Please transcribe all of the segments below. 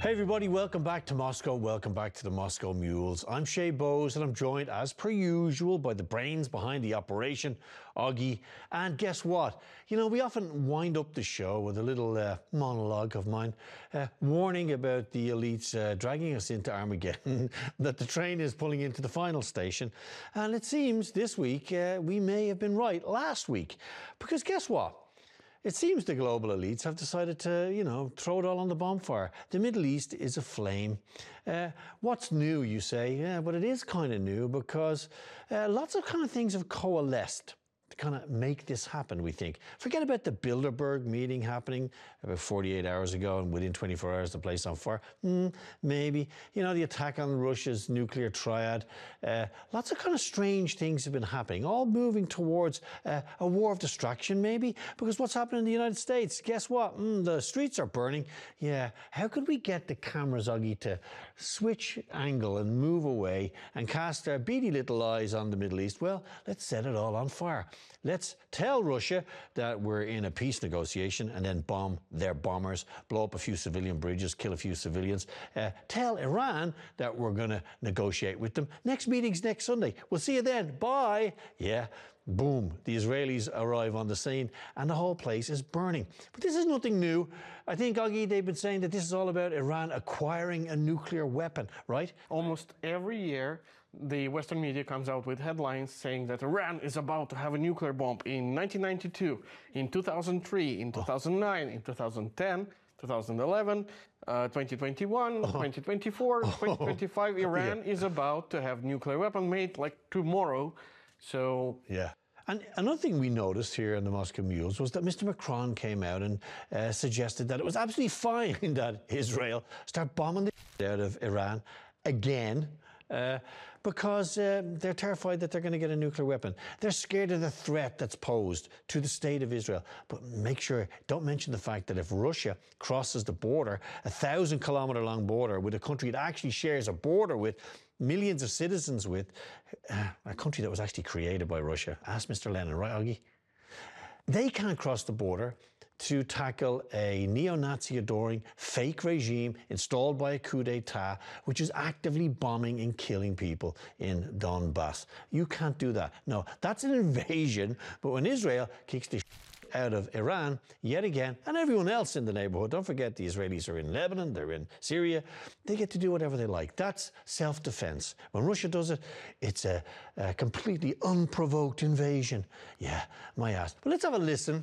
Hey everybody, welcome back to Moscow. Welcome back to the Moscow Mules. I'm Shay Bowes and I'm joined as per usual by the brains behind the operation, Augie. And guess what? You know, we often wind up the show with a little monologue of mine, warning about the elites dragging us into Armageddon, that the train is pulling into the final station. And it seems this week we may have been right last week. Because guess what? It seems the global elites have decided to, you know, throw it all on the bonfire. The Middle East is aflame. What's new, you say? Yeah, but it is kind of new because lots of kind of things have coalesced to kind of make this happen, we think. Forget about the Bilderberg meeting happening about 48 hours ago and within 24 hours the place on fire. Maybe. You know, the attack on Russia's nuclear triad. Lots of kind of strange things have been happening, all moving towards a war of distraction, maybe. Because what's happening in the United States? Guess what? The streets are burning. Yeah. How could we get the cameras, Augie, to switch angle and move away and cast their beady little eyes on the Middle East? Well, let's set it all on fire. Let's tell Russia that we're in a peace negotiation and then bomb their bombers, blow up a few civilian bridges, kill a few civilians. Tell Iran that we're going to negotiate with them. Next meeting's next Sunday. We'll see you then. Bye. Yeah. Boom. The Israelis arrive on the scene and the whole place is burning. But this is nothing new. I think, Augie, they've been saying that this is all about Iran acquiring a nuclear weapon, right? Almost every year, the Western media comes out with headlines saying that Iran is about to have a nuclear bomb in 1992, in 2003, in 2009, in 2010, 2011, 2021, 2024, 2025. Iran is about to have nuclear weapon made like tomorrow. So yeah. And another thing we noticed here in the Moscow Mules was that Mr. Macron came out and suggested that it was absolutely fine that Israel start bombing the out of Iran again because they're terrified that they're going to get a nuclear weapon. They're scared of the threat that's posed to the state of Israel. But make sure, don't mention the fact that if Russia crosses the border, 1,000-kilometre long border with a country it actually shares a border with, millions of citizens with, a country that was actually created by Russia. Ask Mr. Lenin, right, Augie? They can't cross the border to tackle a neo-Nazi adoring fake regime installed by a coup d'etat, which is actively bombing and killing people in Donbass. You can't do that. No, that's an invasion. But when Israel kicks the out of Iran, yet again, and everyone else in the neighborhood, don't forget the Israelis are in Lebanon, they're in Syria, they get to do whatever they like. That's self-defense. When Russia does it, it's a completely unprovoked invasion. Yeah, my ass. But let's have a listen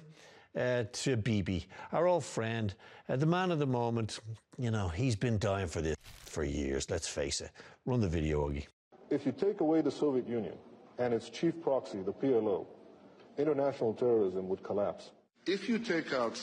to Bibi, our old friend, the man of the moment. You know, he's been dying for this for years, let's face it. Run the video, Augie. If you take away the Soviet Union and its chief proxy, the PLO, international terrorism would collapse. If you take out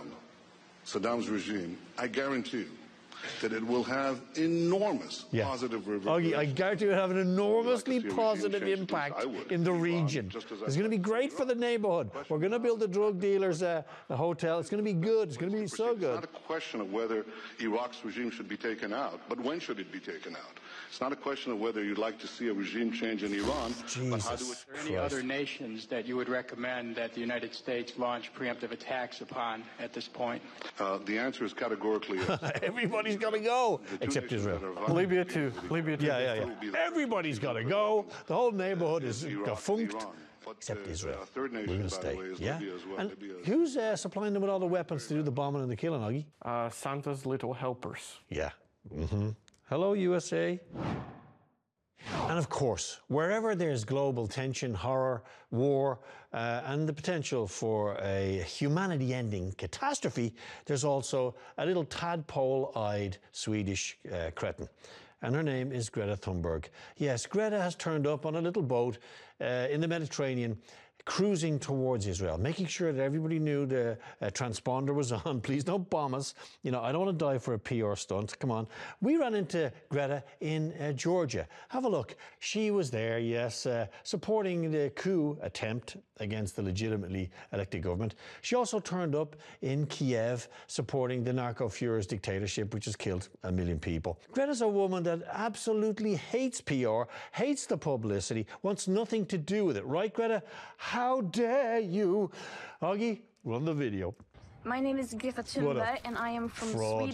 Saddam's regime, I guarantee you that it will have enormous positive reverberations. I guarantee it will have an enormously positive impact in the region. It's going to be great for the neighborhood. We're going to build the drug dealers a hotel. It's going to be good. It's going to be so good. It's not a question of whether Iraq's regime should be taken out, but when should it be taken out? It's not a question of whether you'd like to see a regime change in Iran, but how do it... Are there any other nations that you would recommend that the United States launch preemptive attacks upon at this point? The answer is categorically yes. Everybody's got to go, except Israel. Libya too. Libya too. Yeah. Everybody's got to go. The whole neighborhood is defunct, except Israel. We're going to stay. Yeah. And who's supplying them with all the weapons to do the bombing and the killing, Augie? Santa's little helpers. Yeah. Hello, USA. And of course, wherever there's global tension, horror, war, and the potential for a humanity-ending catastrophe, there's also a little tadpole-eyed Swedish cretin. And her name is Greta Thunberg. Yes, Greta has turned up on a little boat in the Mediterranean, cruising towards Israel, making sure that everybody knew the transponder was on. Please don't bomb us. You know, I don't want to die for a PR stunt. Come on. We ran into Greta in Georgia. Have a look. She was there, yes, supporting the coup attempt against the legitimately elected government. She also turned up in Kiev, supporting the narco-Führer's dictatorship, which has killed 1 million people. Greta's a woman that absolutely hates PR, hates the publicity, wants nothing to do with it. Right, Greta? How dare you? Augie, run the video. My name is Greta Thunberg and I am from Sweden.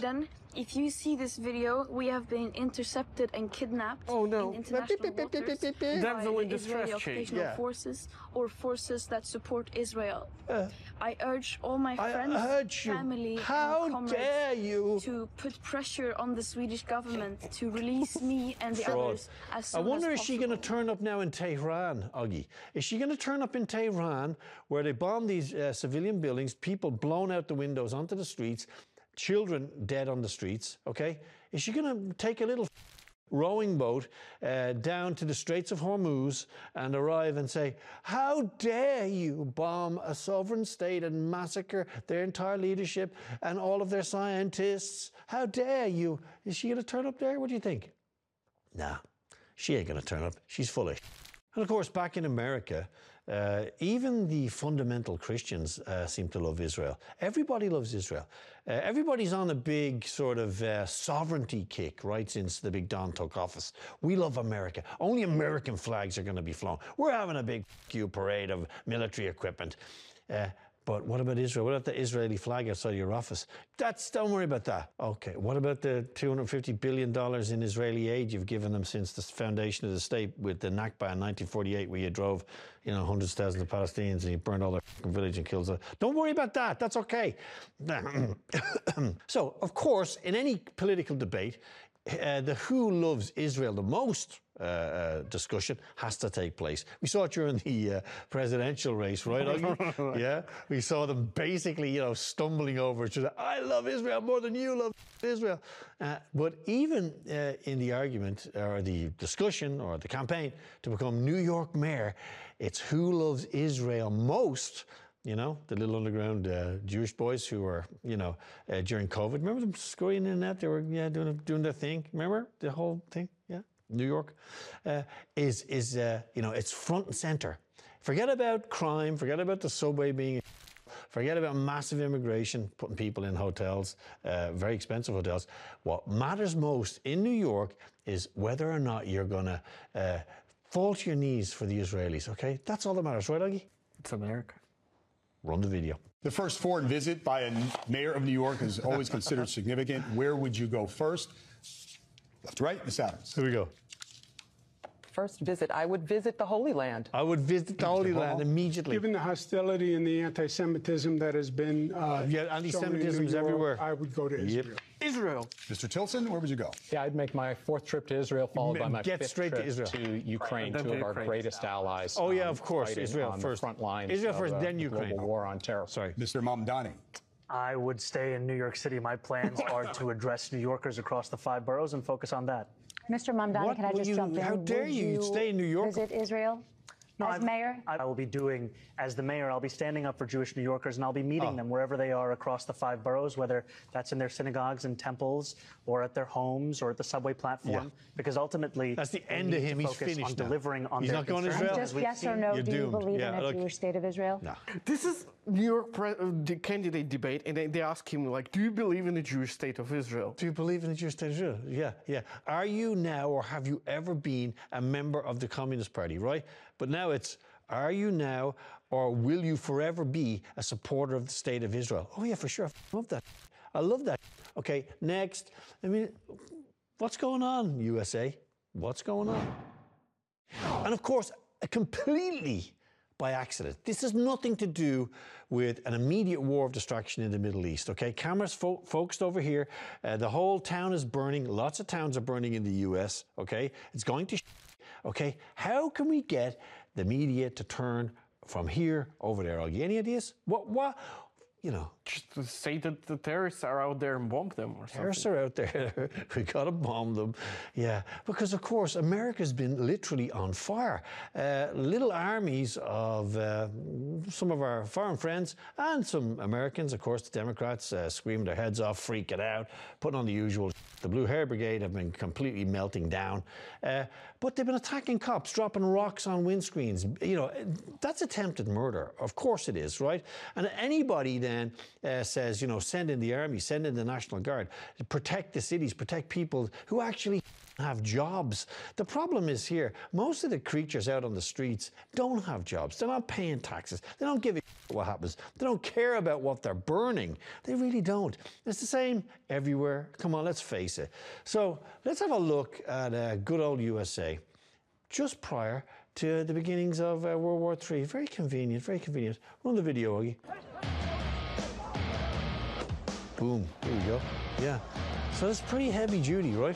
If you see this video, we have been intercepted and kidnapped Oh, no. in international waters by Damsel in the distress, Israeli Shay. occupational Yeah. forces or forces that support Israel. I urge all my I friends, urge you. family, How and comrades dare you? to put pressure on the Swedish government to release me and the Fraud. others as I soon wonder, as is she going to possible. turn up now in Tehran, Augie? Is she going to turn up in Tehran where they bomb these civilian buildings, people blown out the windows onto the streets, children dead on the streets, okay? Is she going to take a little rowing boat down to the Straits of Hormuz and arrive and say, how dare you bomb a sovereign state and massacre their entire leadership and all of their scientists? How dare you? Is she going to turn up there? What do you think? Nah, she ain't going to turn up. She's full of shit. And of course, back in America, even the fundamental Christians seem to love Israel. Everybody loves Israel. Everybody's on a big sort of sovereignty kick right since the big Don took office. We love America. Only American flags are going to be flown. We're having a big parade of military equipment. But what about Israel? What about the Israeli flag outside your office? Don't worry about that. Okay, what about the $250 billion in Israeli aid you've given them since the foundation of the state with the Nakba in 1948, where you drove, hundreds of thousands of Palestinians and you burned all their village and killed them? Don't worry about that. That's okay. So, of course, in any political debate, the who loves Israel the most discussion has to take place. We saw it during the presidential race, right, Augie? Yeah, we saw them basically, stumbling over each other. I love Israel more than you love Israel. But even in the argument or the discussion or the campaign to become New York mayor, it's who loves Israel most. The little underground Jewish boys who were, during COVID. Remember them scurrying in that? They were, doing their thing. Remember the whole thing? Yeah, New York it's front and center. Forget about crime. Forget about the subway being. Forget about massive immigration, putting people in hotels, very expensive hotels. What matters most in New York is whether or not you're going to fall to your knees for the Israelis. Okay, that's all that matters, right, Augie? It's America. Run the video. The first foreign visit by a mayor of New York is always considered significant. Where would you go first? Left to right, Ms. Adams. Here we go. First visit, I would visit the Holy Land. I would visit the Holy Land immediately. Given the hostility and the anti-Semitism that has been anti-Semitism is everywhere. I would go to Israel. Israel. Mr. Tilson, where would you go? Yeah, I'd make my fourth trip to Israel, followed by my Get fifth straight to trip Israel. to Ukraine, Then two to of our Ukraine. greatest allies. Oh, yeah, of course. fighting Israel on first. the front lines Israel of, first, then the Ukraine. global war on terror. Sorry. Mr. Mamdani. I would stay in New York City. My plans are to address New Yorkers across the 5 boroughs and focus on that. Mr. Mamdani, can I just jump in? How dare Would you? You'd stay in New York. Visit Israel as mayor? I will be doing, as the mayor, I'll be standing up for Jewish New Yorkers, and I'll be meeting them wherever they are across the 5 boroughs, whether that's in their synagogues and temples, or at their homes, or at the subway platform. Because ultimately, that's the they end of need him. to He's focus finished on now. delivering on He's their not going to concerns. Israel? Just yes or no, You're do you doomed. believe Yeah, in a look. Jewish state of Israel? No. This is New York the candidate debate, and they ask him, do you believe in the Jewish state of Israel? Do you believe in the Jewish state of Israel? Yeah, yeah. Are you now, or have you ever been a member of the Communist Party, right? But now it's, are you now, or will you forever be a supporter of the state of Israel? Oh, yeah, for sure. I love that. I love that. Okay, next. What's going on, USA? What's going on? And of course, completely by accident. This has nothing to do with an immediate war of destruction in the Middle East, okay? Cameras focused over here. The whole town is burning. Lots of towns are burning in the US, okay? It's going to okay? How can we get the media to turn from here over there? Any ideas? What? Just to say that the terrorists are out there and bomb them or something. Terrorists are out there. We got to bomb them. Yeah, because of course America's been literally on fire. Little armies of some of our foreign friends and some Americans, of course, the Democrats screaming their heads off, freaking out, putting on the usual. The Blue Hair Brigade have been completely melting down. But they've been attacking cops, dropping rocks on windscreens. That's attempted murder. Of course it is, right? And anybody then says, send in the army, send in the National Guard, protect the cities, protect people who actually have jobs. The problem is here, most of the creatures out on the streets don't have jobs. They're not paying taxes. They don't give a what happens. They don't care about what they're burning. They really don't. It's the same everywhere. Come on, let's face it. So let's have a look at good old USA, just prior to the beginnings of World War III. Very convenient, very convenient. Run the video, Augie. Boom, there you go. Yeah. So it's pretty heavy duty, right?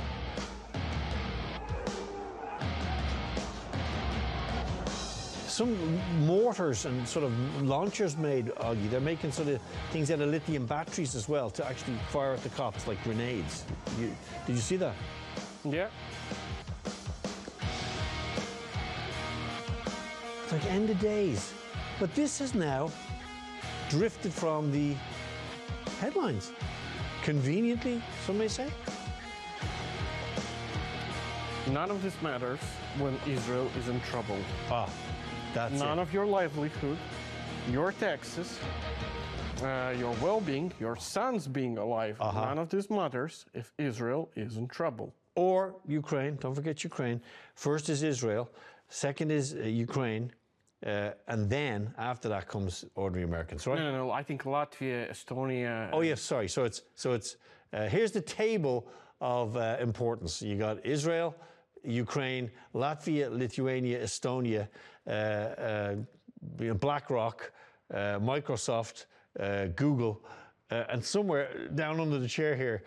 Some mortars and sort of launchers made, Augie. They're making sort of things out of lithium batteries as well to actually fire at the cops like grenades. Did you see that? Yeah. It's like end of days. But this has now drifted from the headlines. Conveniently, some may say. None of this matters when Israel is in trouble. That's None of your livelihood, your taxes, your well-being, your sons being alive. None of this matters if Israel is in trouble. Or Ukraine. Don't forget Ukraine. First is Israel. Second is Ukraine. And then after that comes ordinary Americans, right? No. I think Latvia, Estonia. Oh yes, sorry. So it's here's the table of importance. You got Israel, Ukraine, Latvia, Lithuania, Estonia, BlackRock, Microsoft, Google, and somewhere down under the chair here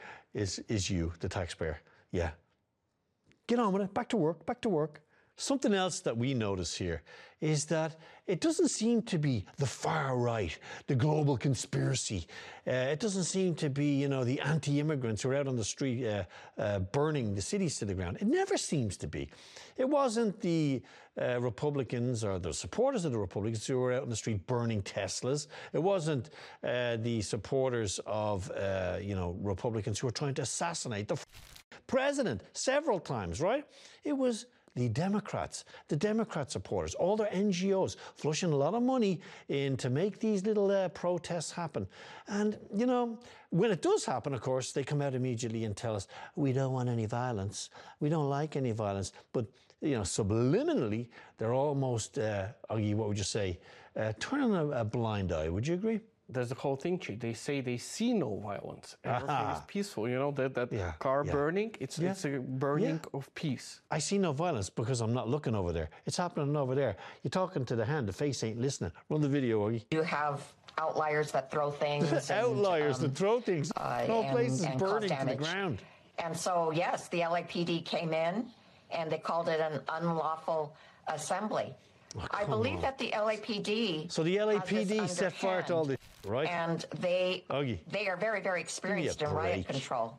is you, the taxpayer. Yeah. Get on with it. Back to work. Back to work. Something else that we notice here is that it doesn't seem to be the far right, the global conspiracy. It doesn't seem to be, the anti-immigrants who are out on the street burning the cities to the ground. It never seems to be. It wasn't the Republicans or the supporters of the Republicans who were out on the street burning Teslas. It wasn't the supporters of, Republicans who were trying to assassinate the president several times, right? It was the Democrat supporters, all their NGOs, flushing a lot of money in to make these little protests happen. And, when it does happen, of course, they come out immediately and tell us, we don't want any violence. We don't like any violence. But, subliminally, they're almost, Augie, what would you say, turning a blind eye. Would you agree? There's the whole thing, they say they see no violence. Everything is peaceful. That car burning, it's a burning of peace. I see no violence because I'm not looking over there. It's happening over there. You're talking to the hand, the face ain't listening. Run the video, Augie. You have outliers that throw things. Outliers that throw things. No place is burning to the ground. And so, yes, the LAPD came in and they called it an unlawful assembly. Oh, I believe that the LAPD. So the LAPD set fire to all this, right? And they are very, very experienced in riot control.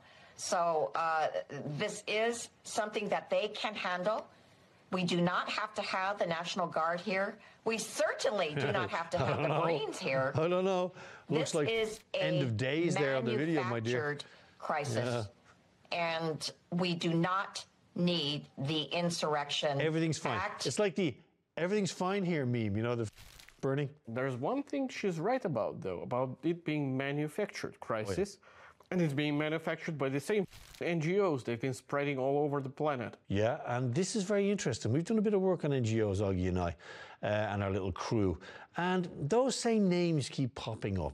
So this is something that they can handle. We do not have to have the National Guard here. We certainly do not have to have the Marines here. I don't know. Looks like is end of days there on the video, my dear. Crisis. Yeah. And we do not need the Insurrection Everything's fine. Act. It's like the everything's fine here meme, the burning. There's one thing she's right about, though, about it being manufactured crisis. And it's being manufactured by the same NGOs they've been spreading all over the planet. Yeah, and this is very interesting. We've done a bit of work on NGOs, Augie and I, and our little crew. And those same names keep popping up,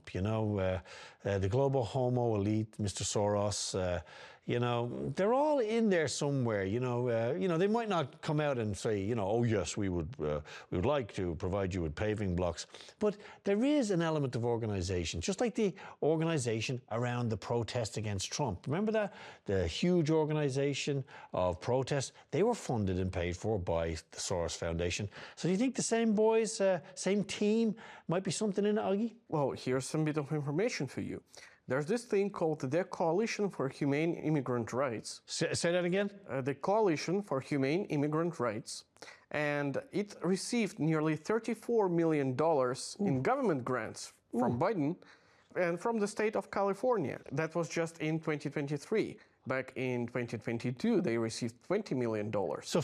the global homo elite, Mr. Soros, they're all in there somewhere, they might not come out and say, oh yes, we would like to provide you with paving blocks. But there is an element of organization, just like the organization around the protest against Trump. Remember that? The huge organization of protests, they were funded and paid for by the Soros Foundation. So do you think the same boys, same team might be something in it, Augie? Well, here's some bit of information for you. There's this thing called the Coalition for Humane Immigrant Rights. Say that again? The Coalition for Humane Immigrant Rights. And it received nearly $34 million in government grants from Biden And from the state of California, that was just in 2023. Back in 2022, they received $20 million. So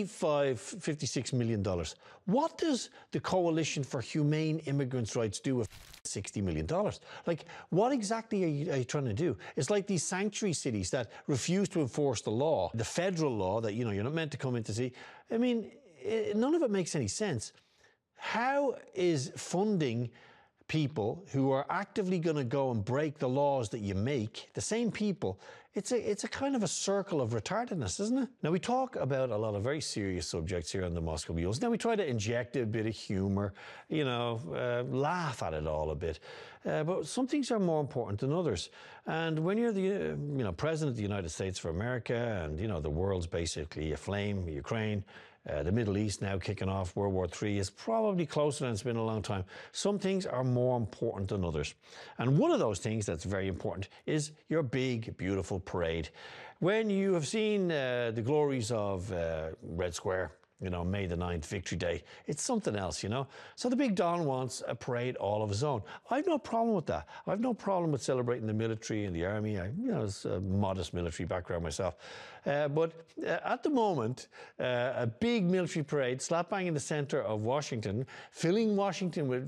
$56 million. What does the Coalition for Humane Immigrants' Rights do with $60 million? Like, what exactly are you trying to do? It's like these sanctuary cities that refuse to enforce the law, the federal law that, you know, you're not meant to come into see. I mean, none of it makes any sense. How is funding people who are actively going to go and break the laws that you make, the same people, it's a kind of a circle of retardedness, isn't it? Now, we talk about a lot of very serious subjects here on the Moscow Mules. Now, we try to inject a bit of humor, you know, laugh at it all a bit. But some things are more important than others. And when you're the, you know, President of the United States of America, and, you know, the world's basically aflame, Ukraine, the Middle East now kicking off, World War III is probably closer than it's been in a long time. Some things are more important than others. And one of those things that's very important is your big, beautiful parade. When you have seen the glories of Red Square, you know, May the 9th, Victory Day, it's something else, you know. So the Big Don wants a parade all of his own. I've no problem with that. I've no problem with celebrating the military and the army. I, you know, it's a modest military background myself. But at the moment, a big military parade slap bang in the center of Washington, filling Washington with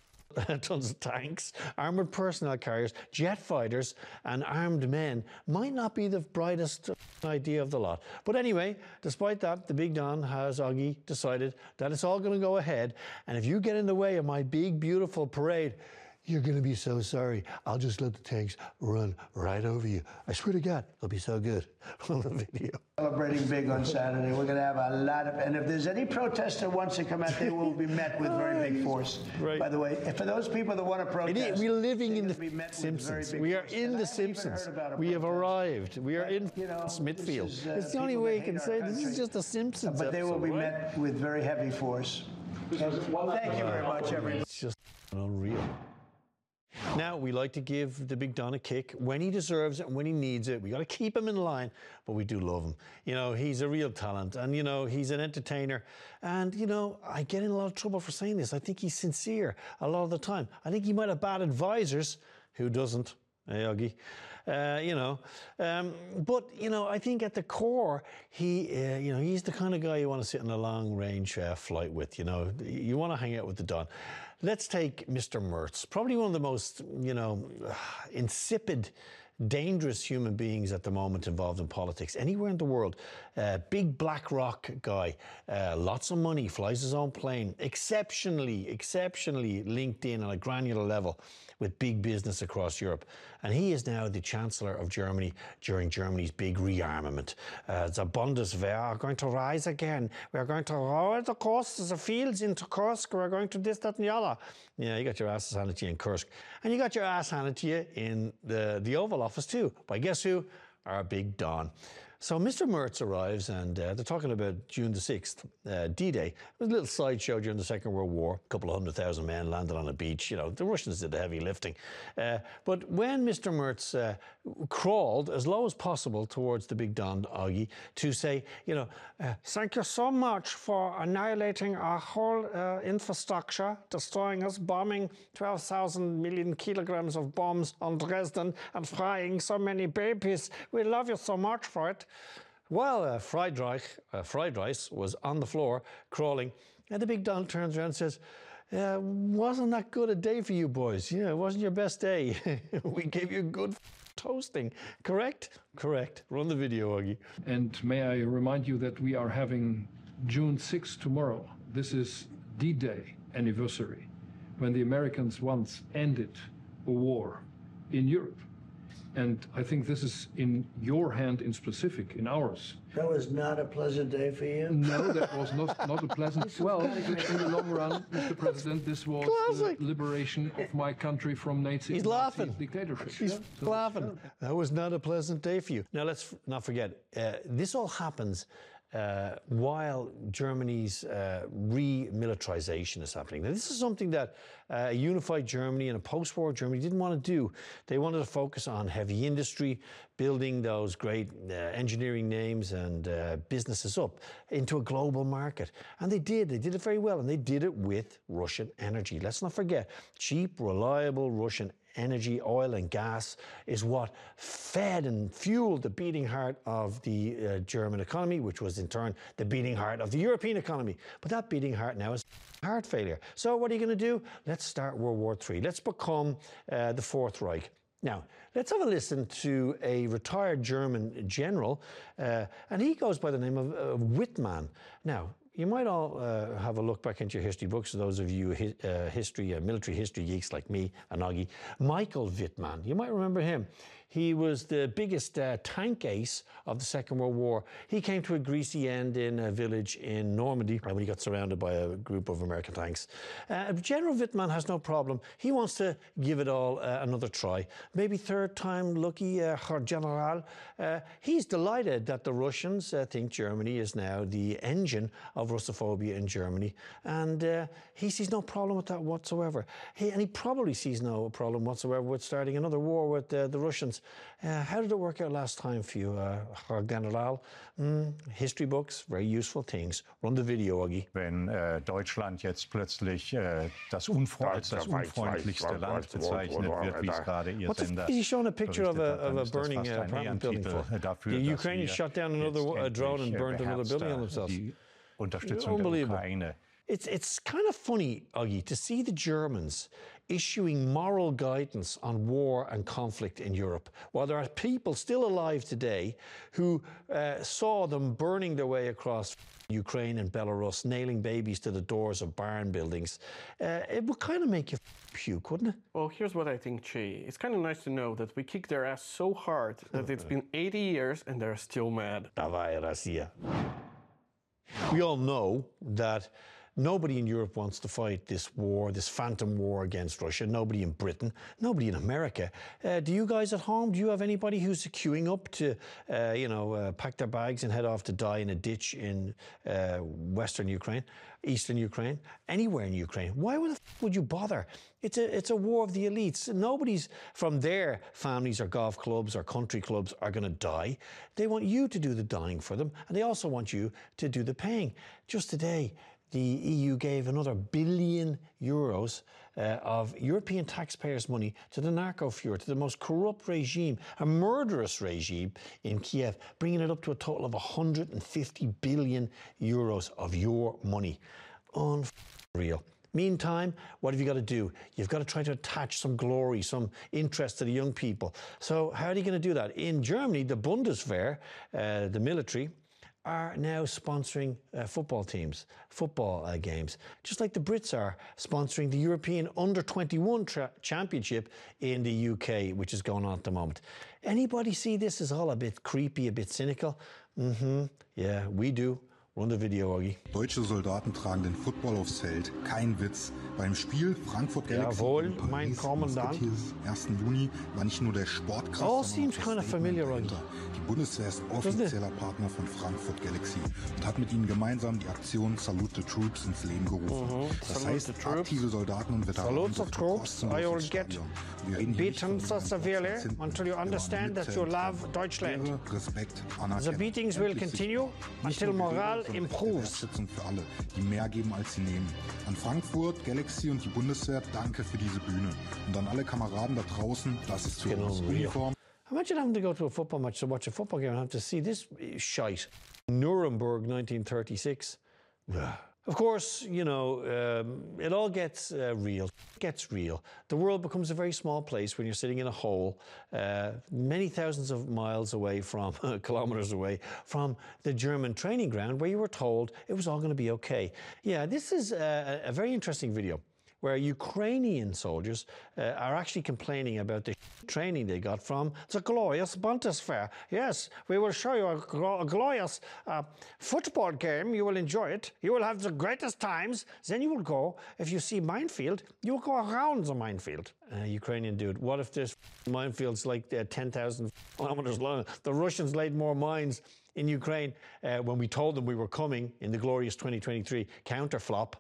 tons of tanks, armored personnel carriers, jet fighters, and armed men might not be the brightest idea of the lot. But anyway, despite that, the Big Don has, Augie, decided that it's all going to go ahead. And if you get in the way of my big, beautiful parade, you're going to be so sorry. I'll just let the tanks run right over you. I swear to God, it'll be so good. On the video. Celebrating big on Saturday. We're going to have a lot of, and if there's any protest that wants to come out, they will be met with very big force. Right. By the way, for those people that want to protest, we're living in the Simpsons. We are in the Simpsons. We have arrived. We are in Smithfield. It's the only way you can say this is just a Simpsons But they will be episode, met with very heavy force. Thank you very much, everyone. It's just unreal. Now, we like to give the Big Don a kick when he deserves it and when he needs it. We got to keep him in line, but we do love him. You know, he's a real talent, and, you know, he's an entertainer. And, you know, I get in a lot of trouble for saying this. I think he's sincere a lot of the time. I think he might have bad advisors. Who doesn't? Hey, Augie. You know, but, you know, I think at the core, you know, he's the kind of guy you want to sit in a long-range flight with, you know. You want to hang out with the Don. Let's take Mr. Merz, probably one of the most, you know, insipid, dangerous human beings at the moment involved in politics anywhere in the world. Big BlackRock guy, lots of money, flies his own plane, exceptionally linked in on a granular level with big business across Europe. And he is now the Chancellor of Germany during Germany's big rearmament. The Bundeswehr are going to rise again. We are going to roll the courses, the fields into Kursk. We're going to this, that, and the other. Yeah, you got your asses handed to you in Kursk. And you got your ass handed to you in the Oval Office too. By guess who? Our Big Don. So Mr. Merz arrives, and they're talking about June the 6th, D-Day. It was a little sideshow during the Second World War. A couple of 100,000 men landed on a beach. You know, the Russians did the heavy lifting. But when Mr. Merz crawled as low as possible towards the Big Don, Augie, to say, you know, thank you so much for annihilating our whole infrastructure, destroying us, bombing 12,000 million kilograms of bombs on Dresden, and frying so many babies. We love you so much for it. While fried rice was on the floor, crawling, and the Big Don turns around and says, wasn't that good a day for you boys? Yeah, it wasn't your best day. We gave you a good toasting. Correct? Correct. Run the video, Augie. And may I remind you that we are having June 6th tomorrow. This is D-Day anniversary, when the Americans once ended a war in Europe. And I think this is in your hand in specific, in ours. That was not a pleasant day for you? No, that was not a pleasant. Well, in the long run, Mr. President, this was the liberation of my country from Nazi dictatorship. He's laughing. That was not a pleasant day for you. Now, let's not forget, this all happens while Germany's remilitarization is happening. Now, this is something that a unified Germany and a post-war Germany didn't want to do. They wanted to focus on heavy industry, building those great engineering names and businesses up into a global market. And they did it very well, and they did it with Russian energy. Let's not forget, cheap, reliable Russian energy, oil and gas is what fed and fueled the beating heart of the German economy, which was in turn the beating heart of the European economy. But that beating heart now is heart failure. So what are you going to do? Let's start World War III. Let's become the Fourth Reich. Now, let's have a listen to a retired German general, and he goes by the name of Wittmann. Now, you might all have a look back into your history books, those of you military history geeks like me and Augie. Michael Wittmann, you might remember him. He was the biggest tank ace of the Second World War. He came to a greasy end in a village in Normandy when he got surrounded by a group of American tanks. General Wittmann has no problem. He wants to give it all another try. Maybe third time lucky, Herr General. He's delighted that the Russians think Germany is now the engine of Russophobia in Germany. And he sees no problem with that whatsoever. And he probably sees no problem whatsoever with starting another war with the Russians. How did it work out last time for you, Herr General? History books, very useful things. Run the video, Augie. Wenn Deutschland jetzt plötzlich als das unfreundlichste Land bezeichnet wird, wie es gerade Ihr Sender is he showing a picture of a burning apartment building for? The Ukrainians shot down another drone and burned another building on themselves. Unbelievable. It's kind of funny, Augie, to see the Germans issuing moral guidance on war and conflict in Europe, while there are people still alive today who saw them burning their way across Ukraine and Belarus, nailing babies to the doors of barn buildings. It would kind of make you puke, wouldn't it? Well, here's what I think, Che. It's kind of nice to know that we kicked their ass so hard that it's been 80 years and they're still mad. Давай, Россия. We all know that nobody in Europe wants to fight this war, this phantom war against Russia. Nobody in Britain, nobody in America. Do you guys at home, do you have anybody who's queuing up to, pack their bags and head off to die in a ditch in Western Ukraine, Eastern Ukraine, anywhere in Ukraine? Why would you bother? It's a war of the elites. Nobody's from their families or golf clubs or country clubs are going to die. They want you to do the dying for them, and they also want you to do the paying. Just today, the EU gave another €1 billion of European taxpayers' money to the narco fuhrer, to the most corrupt regime, a murderous regime in Kiev, bringing it up to a total of €150 billion of your money. Unreal. Meantime, what have you got to do? You've got to try to attach some glory, some interest to the young people. So how are you going to do that? In Germany, the Bundeswehr, the military, are now sponsoring football teams, football games, just like the Brits are sponsoring the European Under-21 Championship in the UK, which is going on at the moment. Anybody see this as all a bit creepy, a bit cynical? Yeah, we do. Run the video, Augie. Deutsche Soldaten tragen den Football aufs Feld. Kein Witz. Beim Spiel Frankfurt Galaxy Jawohl, mein Kommandant. 1. Juni war nicht nur der Sportkraft, all seems kind of familiar, Augie. Die Bundeswehr ist offizieller Partner von Frankfurt Galaxy und hat mit ihnen gemeinsam die Aktion Salute the Troops ins Leben gerufen. Das heißt, aktive Soldaten und Veteranen Salute the Troops, I will get beaten so severely until you understand that you love Deutschland. Respekt, The beatings will continue until morale improves. Wertschätzung für alle, die mehr geben, als sie nehmen. An Frankfurt, Galaxy und die Bundeswehr, danke für diese Bühne. Und an alle Kameraden da draußen, das ist für uns Uniform. Imagine having to go to a football match to watch a football game and have to see this shite. Nuremberg, 1936. Of course, you know, it all gets real. It gets real. The world becomes a very small place when you're sitting in a hole, many thousands of miles away from, kilometers away from the German training ground where you were told it was all going to be okay. Yeah, this is a very interesting video where Ukrainian soldiers are actually complaining about the training they got from the glorious Bundeswehr. Yes, we will show you a glorious football game. You will enjoy it. You will have the greatest times. Then you will go, if you see minefield, you will go around the minefield. Ukrainian dude, what if this minefield's like 10,000 kilometers long? The Russians laid more mines in Ukraine when we told them we were coming in the glorious 2023 counterflop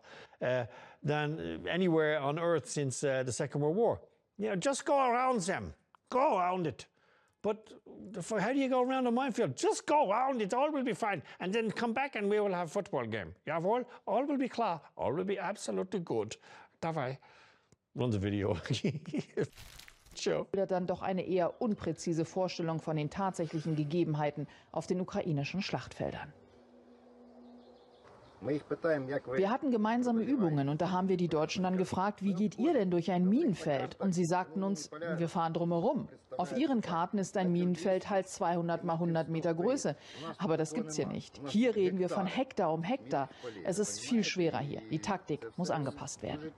than anywhere on Earth since the Second World War. You know, just go around them. Go around it. But how do you go around a minefield? Just go around, it all will be fine. And then come back and we will have a football game. Jawohl, all will be klar. All will be absolutely good. Dabei. Run the video. Dann doch eine eher unpräzise Vorstellung von den tatsächlichen Gegebenheiten auf den ukrainischen Schlachtfeldern. Wir hatten gemeinsame Übungen und da haben wir die Deutschen dann gefragt, wie geht ihr denn durch ein Minenfeld? Und sie sagten uns, wir fahren drumherum. Auf ihren Karten ist ein Minenfeld halt 200 mal 100 Meter Größe. Aber das gibt's hier nicht. Hier reden wir von Hektar um Hektar. Es ist viel schwerer hier. Die Taktik muss angepasst werden.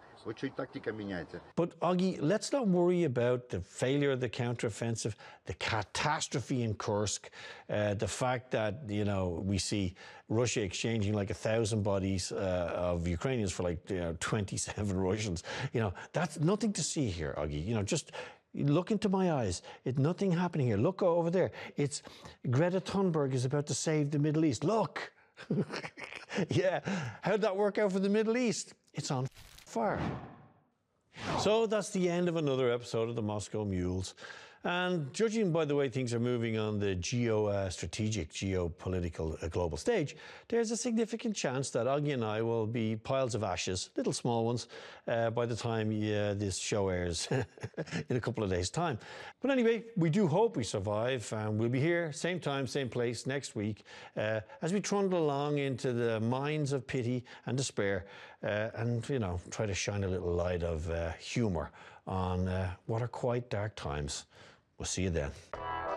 But Augie, let's not worry about the failure of the counteroffensive, the catastrophe in Kursk, the fact that, you know, we see Russia exchanging like 1,000 bodies of Ukrainians for like 27 Russians. You know, that's nothing to see here, Augie. You know, just look into my eyes. It's nothing happening here. Look over there. It's Greta Thunberg is about to save the Middle East. Look. Yeah. How'd that work out for the Middle East? It's on fire. So that's the end of another episode of the Moscow Mules. And judging by the way things are moving on the geostrategic, geopolitical global stage, there's a significant chance that Augie and I will be piles of ashes, little small ones, by the time this show airs in a couple of days' time. But anyway, we do hope we survive, and we'll be here, same time, same place, next week, as we trundle along into the mines of pity and despair, and, you know, try to shine a little light of humour on what are quite dark times. We'll see you then.